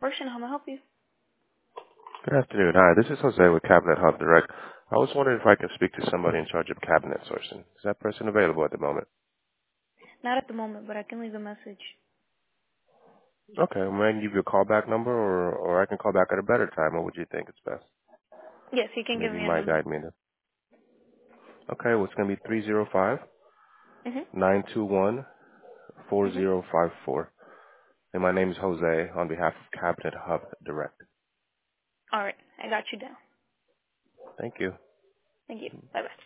Portion, how may I help you? Good afternoon. Hi, this is Jose with Cabinet Hub Direct. I was wondering if I can speak to somebody in charge of cabinet sourcing. Is that person available at the moment? Not at the moment, but I can leave a message. Okay, well, I can give you a callback number, or I can call back at a better time. What would you think is best? Yes, you can give Maybe me you a might number. guide me. Okay, well, it's going to be 305 Mhm. 921 Mhm. 4054. And my name is Jose on behalf of Cabinet Hub Direct. All right, I got you down. Thank you. Thank you. Bye bye.